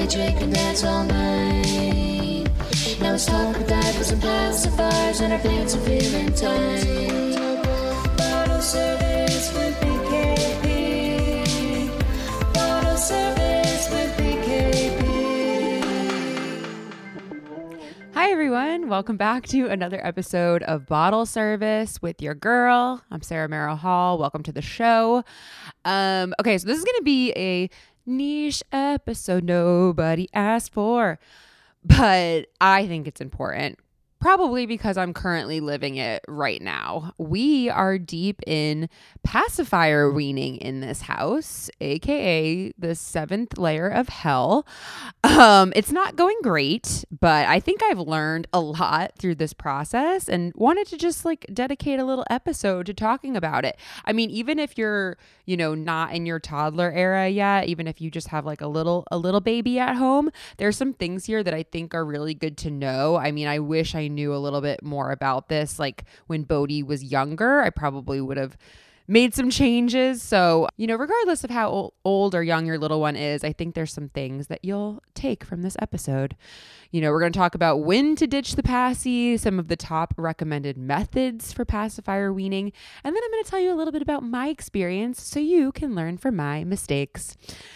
drink and dance all night. Now let's talk with diapers and pacifiers and our pants are feeling tight. Bottle service with BKP. Bottle service with BKP. Hi everyone, welcome back to another episode of Bottle Service with your girl. I'm Sarah Merrill Hall. Welcome to the show. Okay, so this is going to be a niche episode nobody asked for, but I think it's important. Probably because I'm currently living it right now. We are deep in pacifier weaning in this house, aka the 7th layer of hell. It's not going great, but I think I've learned a lot through this process and wanted to just dedicate a little episode to talking about it. I mean, even if you're, not in your toddler era yet, even if you just have a little baby at home, there's some things here that I think are really good to know. I mean, I wish I knew a little bit more about this. When Bodhi was younger, I probably would have made some changes. So, regardless of how old or young your little one is, I think there's some things that you'll take from this episode. We're going to talk about when to ditch the passy, some of the top recommended methods for pacifier weaning, and then I'm going to tell you a little bit about my experience so you can learn from my mistakes.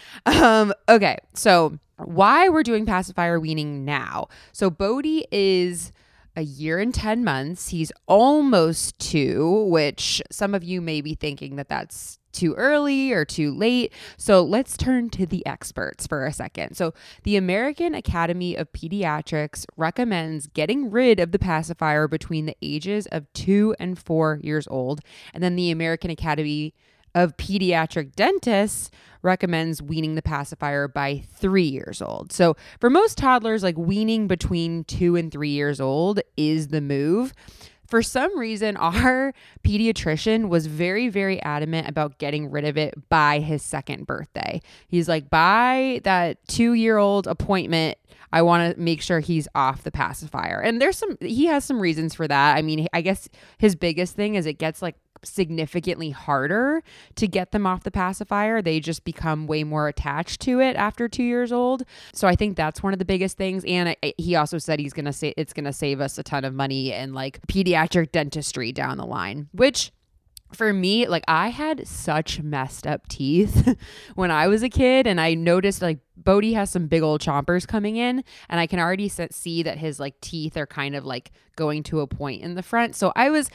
Okay, so why we're doing pacifier weaning now. So Bodhi is a year and 10 months. He's almost 2, which some of you may be thinking that that's too early or too late. So let's turn to the experts for a second. So the American Academy of Pediatrics recommends getting rid of the pacifier between the ages of 2 and 4 years old. And then the American Academy of Pediatric Dentists recommends weaning the pacifier by 3 years old. So for most toddlers, weaning between 2 and 3 years old is the move. For some reason, our pediatrician was very, very adamant about getting rid of it by his 2nd birthday. He's like, by that 2-year-old appointment, I want to make sure he's off the pacifier. And he has some reasons for that. I mean, I guess his biggest thing is it gets significantly harder to get them off the pacifier. They just become way more attached to it after 2 years old. So I think that's one of the biggest things. And he also said it's going to save us a ton of money and pediatric dentistry down the line, which for me, I had such messed up teeth when I was a kid, and I noticed Bodhi has some big old chompers coming in, and I can already see that his teeth are kind of going to a point in the front. So I was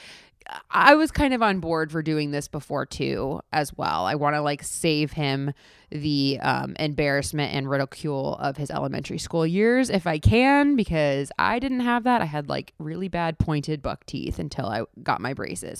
kind of on board for doing this before 2 as well. I want to save him the embarrassment and ridicule of his elementary school years if I can, because I didn't have that. I had really bad pointed buck teeth until I got my braces.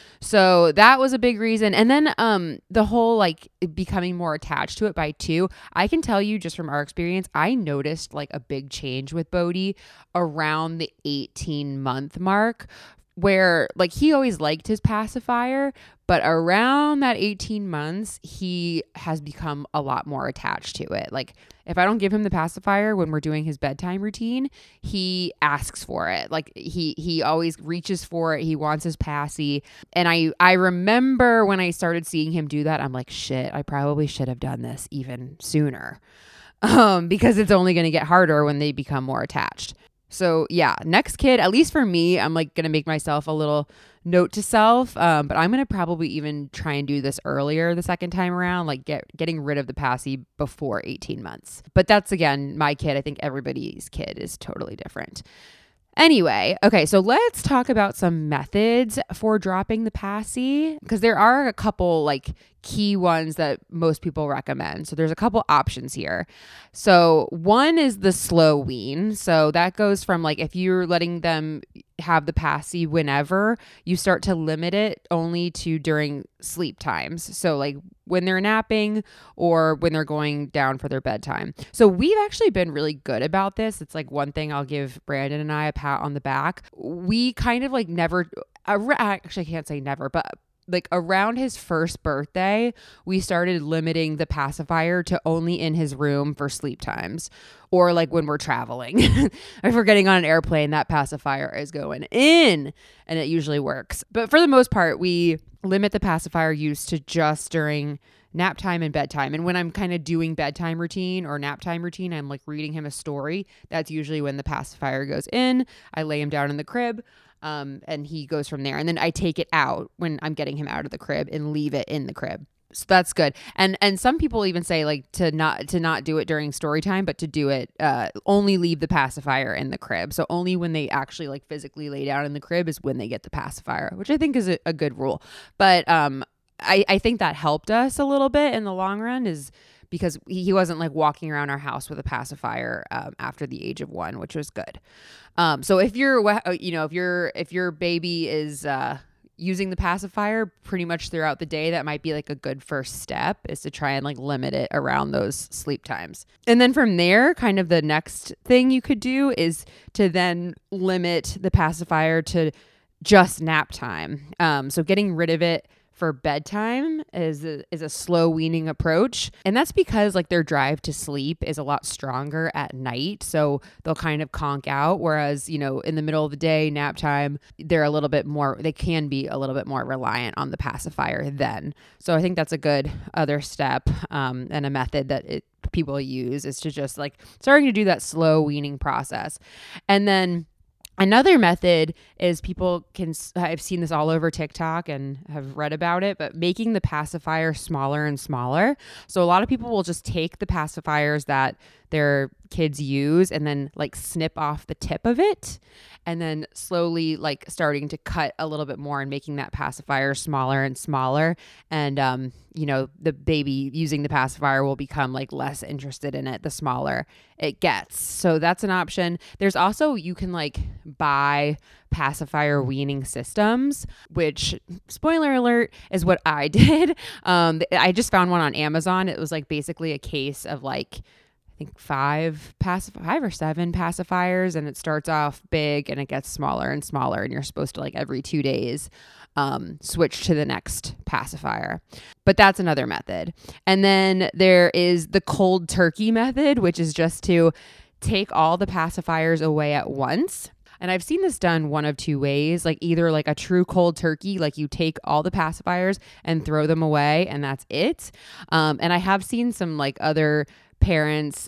So that was a big reason. And then the whole becoming more attached to it by 2, I can tell you just from our experience, I noticed a big change with Bodhi around the 18-month mark, where he always liked his pacifier, but around that 18 months, he has become a lot more attached to it. If I don't give him the pacifier when we're doing his bedtime routine, he asks for it. He always reaches for it. He wants his passy. And I remember when I started seeing him do that, I'm like, shit, I probably should have done this even sooner. Because it's only going to get harder when they become more attached. So yeah, next kid, at least for me, I'm going to make myself a little note to self. But I'm going to probably even try and do this earlier the second time around, getting rid of the passy before 18 months. But that's, again, my kid. I think everybody's kid is totally different. Anyway, okay, so let's talk about some methods for dropping the passy, because there are a couple key ones that most people recommend. So there's a couple options here. So one is the slow wean. So that goes from if you're letting them have the passy whenever, you start to limit it only to during sleep times. So when they're napping or when they're going down for their bedtime. So we've actually been really good about this. It's one thing I'll give Brandon and I a pat on the back. We kind of never, actually I can't say never, but around his 1st birthday, we started limiting the pacifier to only in his room for sleep times, or when we're traveling. If we're getting on an airplane, that pacifier is going in, and it usually works. But for the most part, we limit the pacifier use to just during nap time and bedtime. And when I'm kind of doing bedtime routine or nap time routine, I'm like reading him a story. That's usually when the pacifier goes in. I lay him down in the crib. And he goes from there. And then I take it out when I'm getting him out of the crib and leave it in the crib. So that's good. And some people even say like to not do it during story time, but to do it, only leave the pacifier in the crib. So only when they actually like physically lay down in the crib is when they get the pacifier, which I think is a good rule. But, I think that helped us a little bit in the long run is because he wasn't like walking around our house with a pacifier, after the age of 1, which was good. So if if your baby is, using the pacifier pretty much throughout the day, that might be like a good first step is to try and like limit it around those sleep times. And then from there, kind of the next thing you could do is to then limit the pacifier to just nap time. So getting rid of it for bedtime is a slow weaning approach. And that's because like their drive to sleep is a lot stronger at night. So they'll kind of conk out. Whereas, in the middle of the day, nap time, they can be a little bit more reliant on the pacifier then. So I think that's a good other step, and a method that people use is to just like starting to do that slow weaning process. And then another method is I've seen this all over TikTok and have read about it, but making the pacifier smaller and smaller. So a lot of people will just take the pacifiers that their kids use and then like snip off the tip of it and then slowly like starting to cut a little bit more and making that pacifier smaller and smaller. And, the baby using the pacifier will become like less interested in it the smaller it gets. So that's an option. There's also, you can like buy pacifier weaning systems, which, spoiler alert, is what I did. I just found one on Amazon. It was like basically a case of like, I think 5 or 7 pacifiers, and it starts off big and it gets smaller and smaller, and you're supposed to like every 2 days switch to the next pacifier. But that's another method. And then there is the cold turkey method, which is just to take all the pacifiers away at once. And I've seen this done one of 2 ways, like either like a true cold turkey, like you take all the pacifiers and throw them away and that's it. And I have seen some like other parents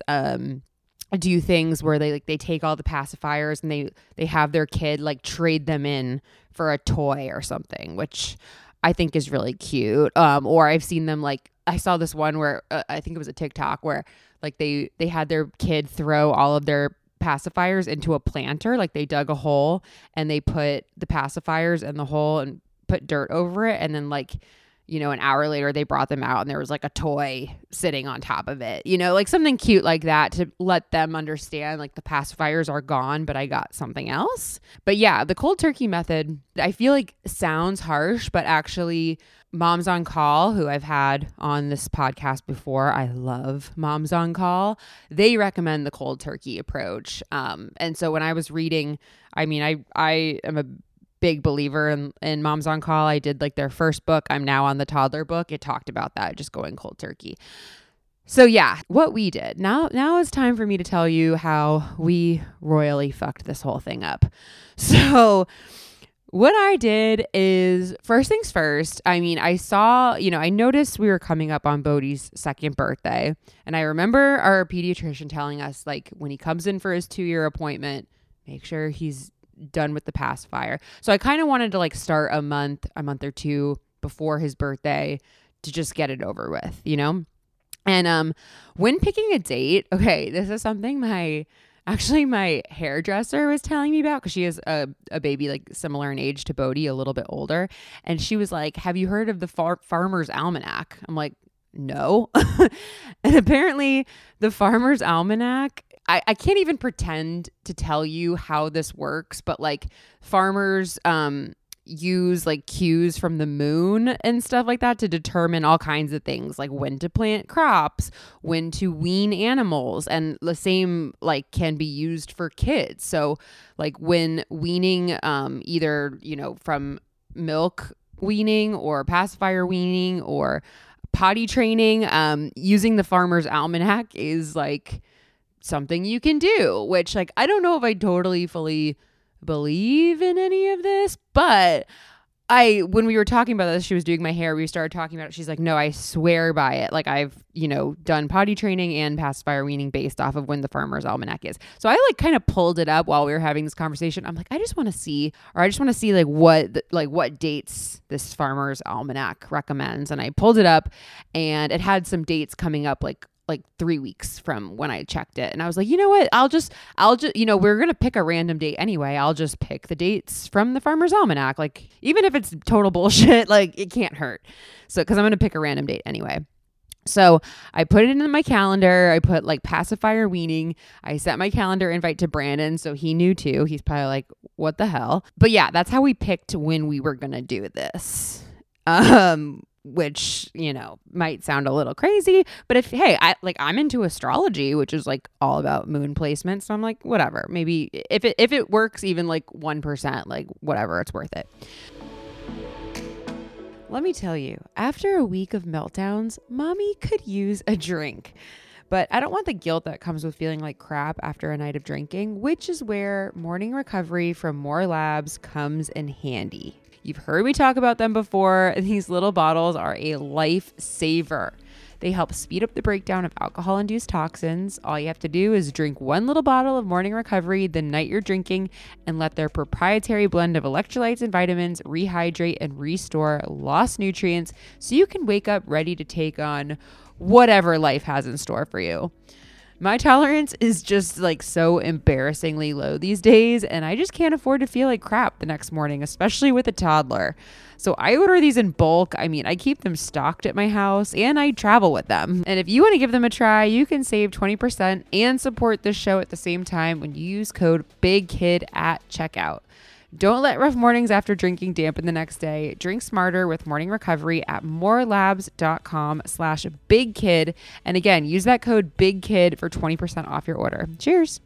do things where they take all the pacifiers and they have their kid like trade them in for a toy or something, which I think is really cute. Or I've seen them like, I saw this one where I think it was a TikTok where like they had their kid throw all of their pacifiers into a planter. Like they dug a hole and they put the pacifiers in the hole and put dirt over it. And then like, an hour later they brought them out and there was like a toy sitting on top of it, like something cute like that to let them understand like the pacifiers are gone, but I got something else. But yeah, the cold turkey method, I feel like sounds harsh, but actually Moms on Call, who I've had on this podcast before, I love Moms on Call. They recommend the cold turkey approach. And so when I was reading, I am a big believer in Moms on Call. I did like their first book. I'm now on the toddler book. It talked about that, just going cold turkey. So yeah, what we did. Now it's time for me to tell you how we royally fucked this whole thing up. So what I did is, first things first, I noticed we were coming up on Bodhi's 2nd birthday. And I remember our pediatrician telling us, like, when he comes in for his 2-year appointment, make sure he's done with the pacifier. So I kind of wanted to like start a month or 2 before his birthday to just get it over with, And when picking a date, okay, this is something my hairdresser was telling me about, because she has a baby like similar in age to Bodhi, a little bit older. And she was like, have you heard of the Farmer's Almanac? I'm like, no. And apparently the Farmer's Almanac, I can't even pretend to tell you how this works, but like farmers use like cues from the moon and stuff like that to determine all kinds of things, like when to plant crops, when to wean animals, and the same like can be used for kids. So like when weaning, either from milk weaning or pacifier weaning or potty training, using the Farmer's Almanac is like something you can do, which like I don't know if I totally fully believe in any of this, but when we were talking about this, she was doing my hair. We started talking about it. She's like, no, I swear by it. Like I've, done potty training and pacifier weaning based off of when the Farmer's Almanac is. So I like kind of pulled it up while we were having this conversation. I'm like, I just want to see like what dates this Farmer's Almanac recommends. And I pulled it up and it had some dates coming up like 3 weeks from when I checked it. And I was like, you know what? I'll just, we're going to pick a random date anyway. I'll just pick the dates from the Farmer's Almanac. Like, even if it's total bullshit, like it can't hurt. So, cause I'm going to pick a random date anyway. So I put it in my calendar. I put like pacifier weaning. I sent my calendar invite to Brandon. So he knew too. He's probably like, what the hell? But yeah, that's how we picked when we were going to do this. Which, might sound a little crazy, but I'm into astrology, which is like all about moon placement. So I'm like, whatever, maybe if it works even like 1%, like whatever, it's worth it. Let me tell you, after a week of meltdowns, mommy could use a drink. But I don't want the guilt that comes with feeling like crap after a night of drinking, which is where morning recovery from More Labs comes in handy. You've heard me talk about them before. These little bottles are a lifesaver. They help speed up the breakdown of alcohol-induced toxins. All you have to do is drink one little bottle of morning recovery the night you're drinking and let their proprietary blend of electrolytes and vitamins rehydrate and restore lost nutrients so you can wake up ready to take on whatever life has in store for you. My tolerance is just like so embarrassingly low these days, and I just can't afford to feel like crap the next morning, especially with a toddler. So I order these in bulk. I mean, I keep them stocked at my house and I travel with them. And if you want to give them a try, you can save 20% and support this show at the same time when you use code BIGKID at checkout. Don't let rough mornings after drinking dampen the next day. Drink smarter with morning recovery at morelabs.com/bigkid. And again, use that code BIGKID for 20% off your order. Cheers.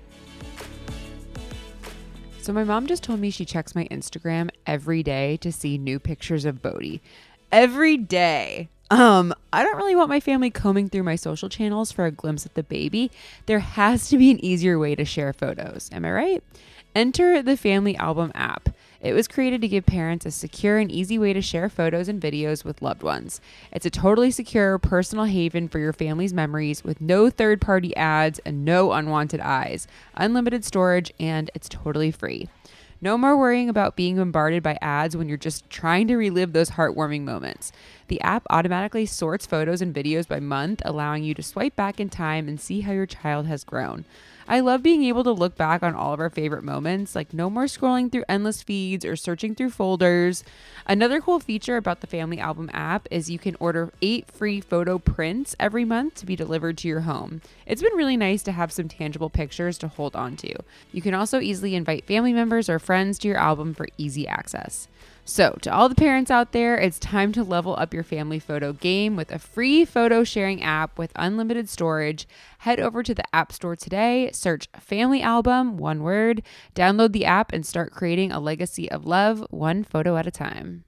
So my mom just told me she checks my Instagram every day to see new pictures of Bodhi. Every day. I don't really want my family combing through my social channels for a glimpse of the baby. There has to be an easier way to share photos. Am I right? Enter the Family Album app. It was created to give parents a secure and easy way to share photos and videos with loved ones. It's a totally secure, personal haven for your family's memories with no third-party ads and no unwanted eyes, unlimited storage, and it's totally free. No more worrying about being bombarded by ads when you're just trying to relive those heartwarming moments. The app automatically sorts photos and videos by month, allowing you to swipe back in time and see how your child has grown. I love being able to look back on all of our favorite moments, like no more scrolling through endless feeds or searching through folders. Another cool feature about the Family Album app is you can order 8 free photo prints every month to be delivered to your home. It's been really nice to have some tangible pictures to hold on to. You can also easily invite family members or friends to your album for easy access. So, to all the parents out there, it's time to level up your family photo game with a free photo sharing app with unlimited storage. Head over to the App Store today, search Family Album, one word, download the app, and start creating a legacy of love, one photo at a time.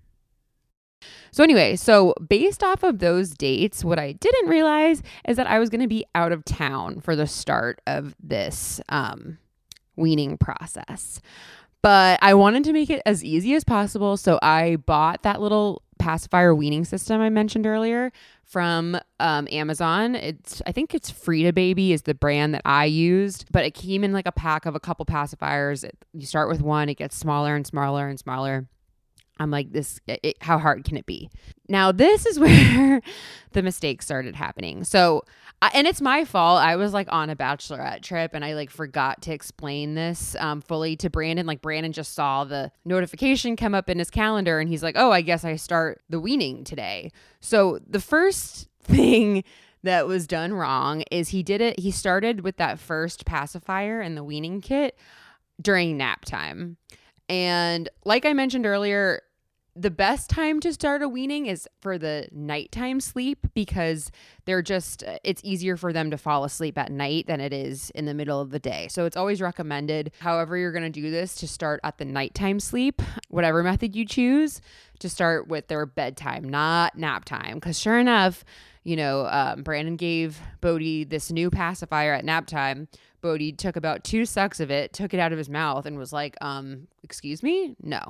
So anyway, based off of those dates, what I didn't realize is that I was going to be out of town for the start of this weaning process. But I wanted to make it as easy as possible, so I bought that little pacifier weaning system I mentioned earlier from Amazon. I think it's Frida Baby is the brand that I used, but it came in like a pack of a couple pacifiers. You start with one, it gets smaller and smaller and smaller. I'm like, how hard can it be? Now, this is where the mistakes started happening. So, and it's my fault. I was like on a bachelorette trip and I like forgot to explain this fully to Brandon. Like Brandon just saw the notification come up in his calendar and he's like, oh, I guess I start the weaning today. So the first thing that was done wrong is he started with that first pacifier in the weaning kit during nap time. And like I mentioned earlier, the best time to start a weaning is for the nighttime sleep because it's easier for them to fall asleep at night than it is in the middle of the day. So it's always recommended, however you're going to do this, to start at the nighttime sleep, whatever method you choose, to start with their bedtime, not nap time. Because sure enough, Brandon gave Bodhi this new pacifier at nap time. Bodhi took about 2 sucks of it, took it out of his mouth and was like, excuse me? No,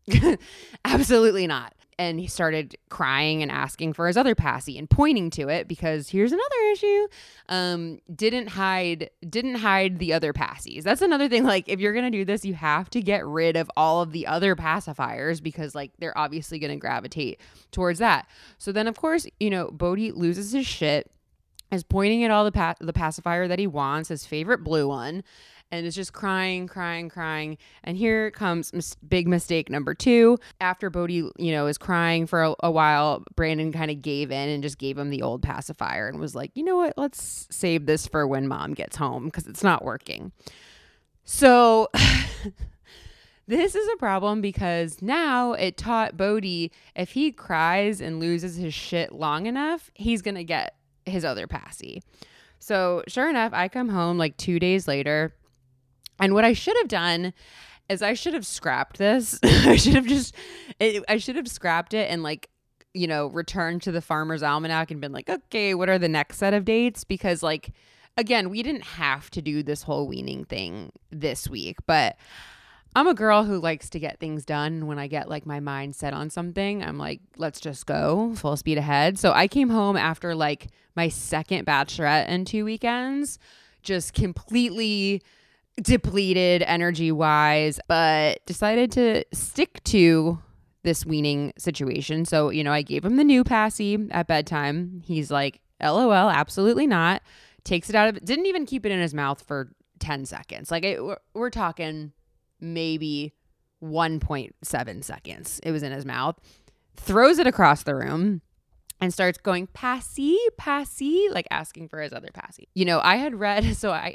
Absolutely not. And he started crying and asking for his other passy and pointing to it because here's another issue. Didn't hide the other passies. That's another thing. Like, if you're going to do this, you have to get rid of all of the other pacifiers because like they're obviously going to gravitate towards that. So then of course, Bodhi loses his shit, is pointing at all the pacifier that he wants, his favorite blue one, and is just crying. And here comes big mistake number 2. After Bodhi, is crying for a while, Brandon kind of gave in and just gave him the old pacifier and was like, you know what, let's save this for when mom gets home because it's not working. So this is a problem because now it taught Bodhi if he cries and loses his shit long enough, he's going to get his other passy. So sure enough, I come home like 2 days later. And what I should have done is I should have scrapped this. I should have scrapped it and like, returned to the Farmer's Almanac and been like, okay, what are the next set of dates? Because like, again, we didn't have to do this whole weaning thing this week, but I'm a girl who likes to get things done. When I get like my mind set on something, I'm like, let's just go full speed ahead. So I came home after like my second bachelorette in 2 weekends, just completely depleted energy wise, but decided to stick to this weaning situation. So, I gave him the new passy at bedtime. He's like, LOL, absolutely not. Takes it out of it. Didn't even keep it in his mouth for 10 seconds. Like we're talking maybe 1.7 seconds. It was in his mouth. Throws it across the room and starts going passy, like asking for his other passy. I had read, so I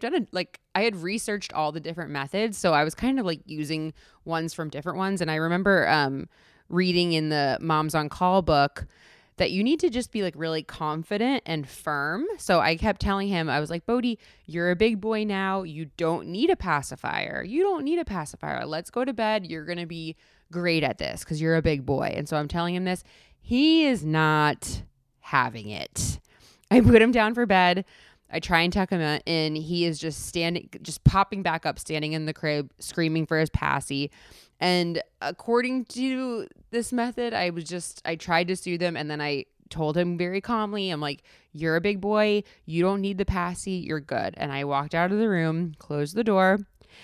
had researched all the different methods. So I was kind of like using ones from different ones. And I remember reading in the Moms on Call book that you need to just be like really confident and firm. So I kept telling him, I was like, Bodhi, you're a big boy now. You don't need a pacifier. Let's go to bed. You're going to be great at this because you're a big boy. And so I'm telling him this. He is not having it. I put him down for bed. I try and tuck him in. He is just popping back up, standing in the crib, screaming for his passy. And according to this method, I tried to soothe him. And then I told him very calmly, I'm like, you're a big boy. You don't need the passy. You're good. And I walked out of the room, closed the door,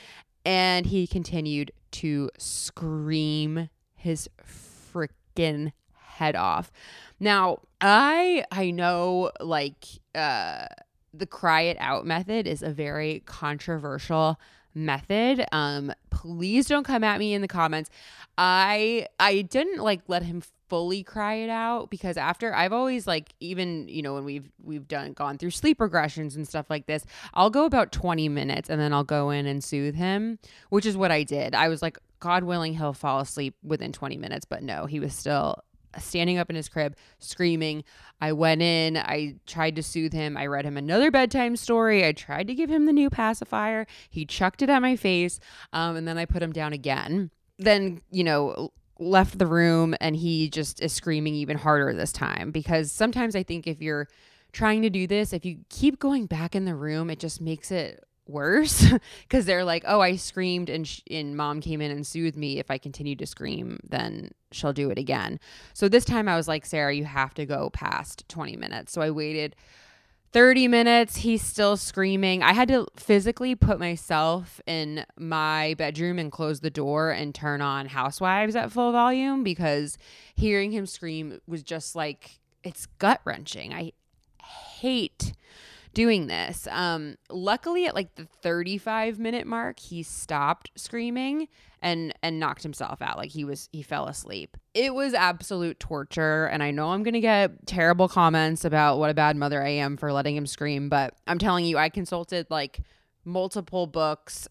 and he continued to scream his freaking head off. Now, I know like the cry it out method is a very controversial method. Please don't come at me in the comments. I didn't like let him fully cry it out because after I've always like, even when we've gone through sleep regressions and stuff like this, I'll go about 20 minutes and then I'll go in and soothe him, which is what I did. I was like, God willing, he'll fall asleep within 20 minutes, but no, he was still standing up in his crib screaming. I went in, I tried to soothe him. I read him another bedtime story. I tried to give him the new pacifier. He chucked it at my face. And then I put him down again. Then, left the room and he just is screaming even harder this time because sometimes I think if you're trying to do this, if you keep going back in the room, it just makes it worse because they're like, oh, I screamed and mom came in and soothed me. If I continue to scream, then she'll do it again. So this time I was like, Sarah, you have to go past 20 minutes. So I waited 30 minutes. He's still screaming. I had to physically put myself in my bedroom and close the door and turn on Housewives at full volume because hearing him scream was just like, it's gut wrenching. I hate doing this. Luckily at like the 35-minute mark, he stopped screaming and knocked himself out. Like he fell asleep. It was absolute torture. And I know I'm going to get terrible comments about what a bad mother I am for letting him scream. But I'm telling you, I consulted like multiple books,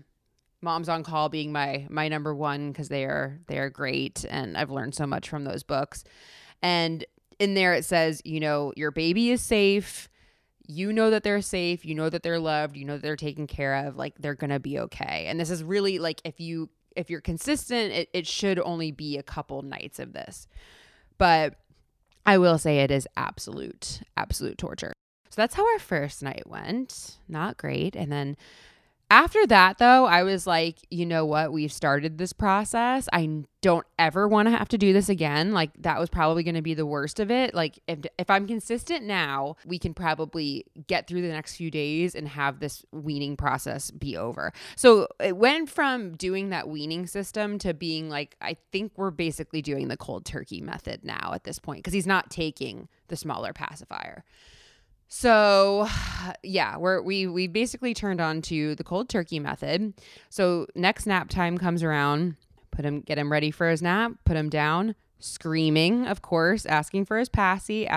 Moms on Call being my number one because they are great. And I've learned so much from those books. And in there it says, your baby is safe. You know that they're safe. You know that they're loved. You know that they're taken care of. Like they're going to be okay. And this is really like, if you're consistent, it should only be a couple nights of this. But I will say it is absolute torture. So that's how our first night went. Not great. And then After that, though, I was like, you know what? We've started this process. I don't ever want to have to do this again. Like, that was probably going to be the worst of it. Like, if I'm consistent now, we can probably get through the next few days and have this weaning process be over. So it went from doing that weaning system to being like, I think we're basically doing the cold turkey method now at this point, because he's not taking the smaller pacifier. So yeah, we basically turned on to the cold turkey method. So next nap time comes around, get him ready for his nap, put him down, screaming, of course, asking for his passy.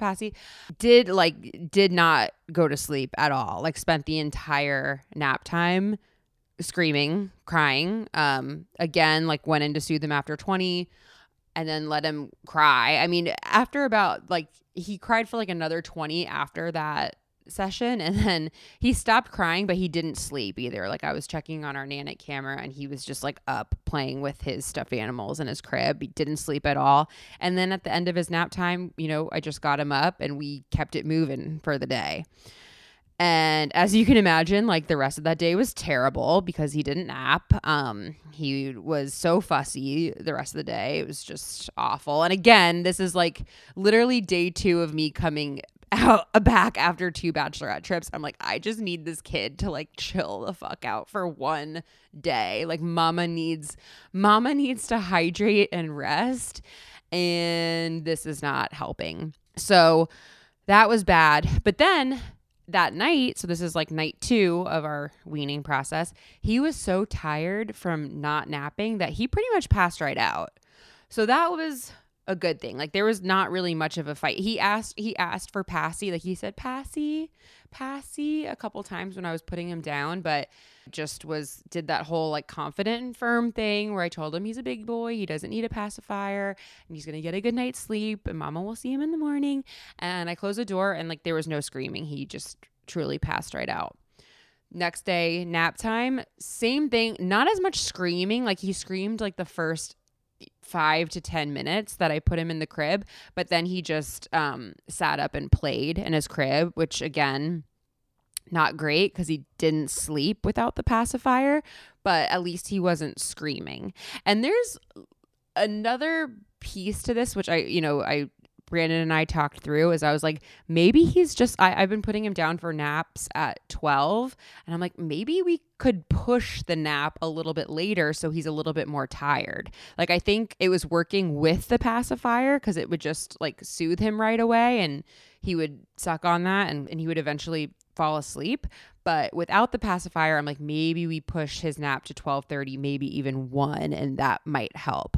Did not go to sleep at all. Like, spent the entire nap time screaming, crying. Again, like, went in to soothe him after 20 and then let him cry. I mean, after about, like, he cried for like another 20 after that session, and then he stopped crying, but he didn't sleep either. Like, I was checking on our Nanit camera and he was just like up playing with his stuffed animals in his crib. He didn't sleep at all. And then at the end of his nap time, I just got him up and we kept it moving for the day. And as you can imagine, like, the rest of that day was terrible because he didn't nap. He was so fussy the rest of the day. It was just awful. And again, this is like literally day 2 of me coming back after 2 bachelorette trips. I'm like, I just need this kid to like chill the fuck out for one day. Like, mama needs to hydrate and rest. And this is not helping. So that was bad. But then that night, so this is like night 2 of our weaning process, he was so tired from not napping that he pretty much passed right out. So that was a good thing. Like, there was not really much of a fight. He asked for passy. Like, he said, passy a couple times when I was putting him down, but just did that whole like confident and firm thing where I told him he's a big boy, he doesn't need a pacifier, and he's going to get a good night's sleep, and mama will see him in the morning. And I closed the door and like there was no screaming. He just truly passed right out. Next day, nap time, same thing, not as much screaming. Like, he screamed like the first 5 to 10 minutes that I put him in the crib, but then he just sat up and played in his crib, which again, not great because he didn't sleep without the pacifier, but at least he wasn't screaming. And there's another piece to this, which Brandon and I talked through, is I was like, maybe he's just, I've been putting him down for naps at 12. And I'm like, maybe we could push the nap a little bit later so he's a little bit more tired. Like, I think it was working with the pacifier because it would just like soothe him right away and he would suck on that and he would eventually fall asleep. But without the pacifier, I'm like, maybe we push his nap to 12:30, maybe even 1, and that might help.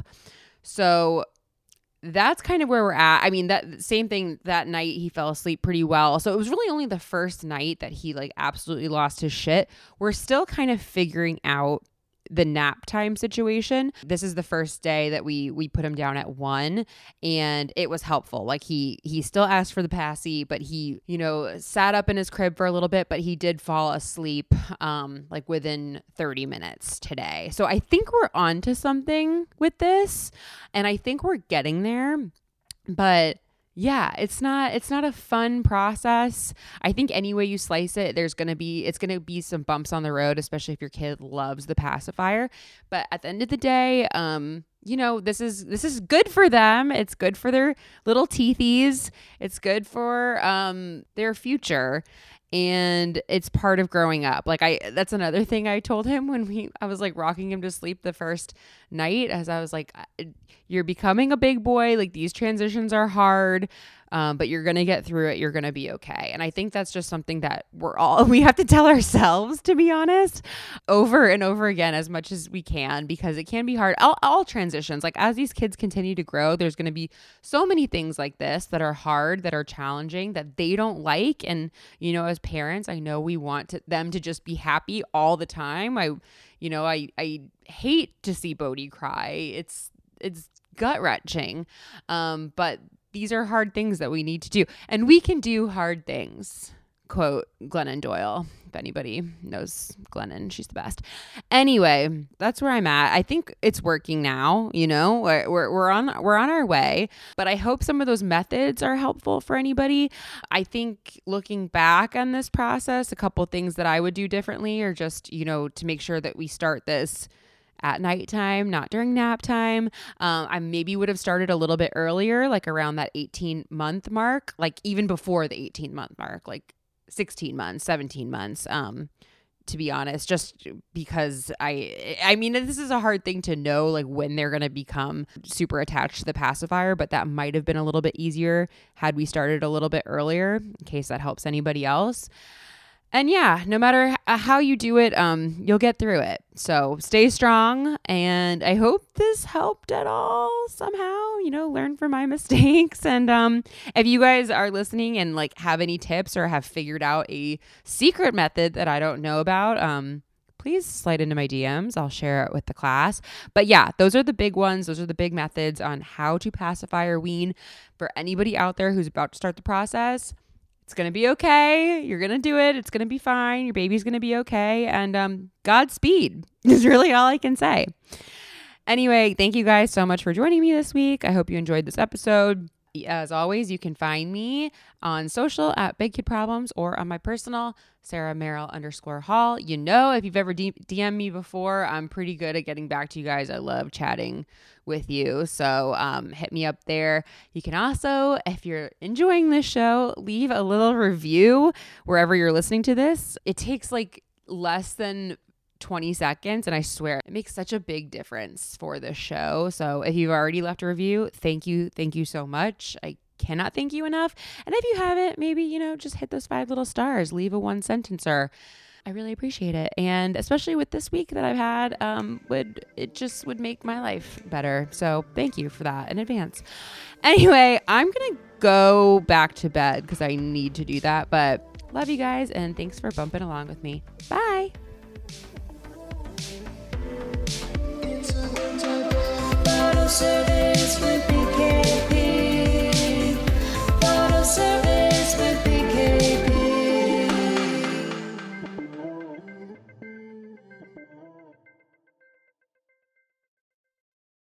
So that's kind of where we're at. I mean, that same thing that night, he fell asleep pretty well. So it was really only the first night that he like absolutely lost his shit. We're still kind of figuring out the nap time situation. This is the first day that we put him down at 1, and it was helpful. Like, he still asked for the passy, but he, sat up in his crib for a little bit, but he did fall asleep like within 30 minutes today. So I think we're onto something with this, and I think we're getting there. But yeah, it's not a fun process. I think any way you slice it, it's going to be some bumps on the road, especially if your kid loves the pacifier. But at the end of the day, this is good for them. It's good for their little teethies. It's good for their future. And it's part of growing up. Like, that's another thing I told him when I was like rocking him to sleep the first night, as I was like, you're becoming a big boy. Like, these transitions are hard, but you're going to get through it. You're going to be okay. And I think that's just something that we have to tell ourselves, to be honest, over and over again, as much as we can, because it can be hard. All transitions, like, as these kids continue to grow, there's going to be so many things like this that are hard, that are challenging, that they don't like. And, as parents, I know we want them to just be happy all the time. I hate to see Bodhi cry. It's gut-wrenching. But these are hard things that we need to do. And we can do hard things, quote Glennon Doyle. if anybody knows Glennon, she's the best. Anyway, that's where I'm at. I think it's working now. We're on our way, but I hope some of those methods are helpful for anybody. I think looking back on this process, a couple things that I would do differently are just, to make sure that we start this at nighttime, not during nap time. I maybe would have started a little bit earlier, like around that 18-month mark, like even before the 18-month mark, like 16 months, 17 months, to be honest, just because I mean, this is a hard thing to know, like when they're going to become super attached to the pacifier, but that might have been a little bit easier had we started a little bit earlier, in case that helps anybody else. And yeah, no matter how you do it, you'll get through it. So stay strong. And I hope this helped at all somehow, learn from my mistakes. And if you guys are listening and like have any tips or have figured out a secret method that I don't know about, please slide into my DMs. I'll share it with the class. But yeah, those are the big ones. Those are the big methods on how to pacify or wean for anybody out there who's about to start the process. It's going to be okay. You're going to do it. It's going to be fine. Your baby's going to be okay. And Godspeed is really all I can say. Anyway, thank you guys so much for joining me this week. I hope you enjoyed this episode. As always, you can find me on social at Big Kid Problems or on my personal, Sarah Merrill _Hall. If you've ever DM'd me before, I'm pretty good at getting back to you guys. I love chatting with you. So hit me up there. You can also, if you're enjoying this show, leave a little review wherever you're listening to this. It takes like less than 20 seconds. And I swear it makes such a big difference for this show. So if you've already left a review, thank you. Thank you so much. I cannot thank you enough. And if you haven't, maybe, just hit those 5 little stars, leave a 1-sentencer. I really appreciate it. And especially with this week that I've had, it would make my life better. So thank you for that in advance. Anyway, I'm going to go back to bed because I need to do that. But love you guys. And thanks for bumping along with me. Bye. Service.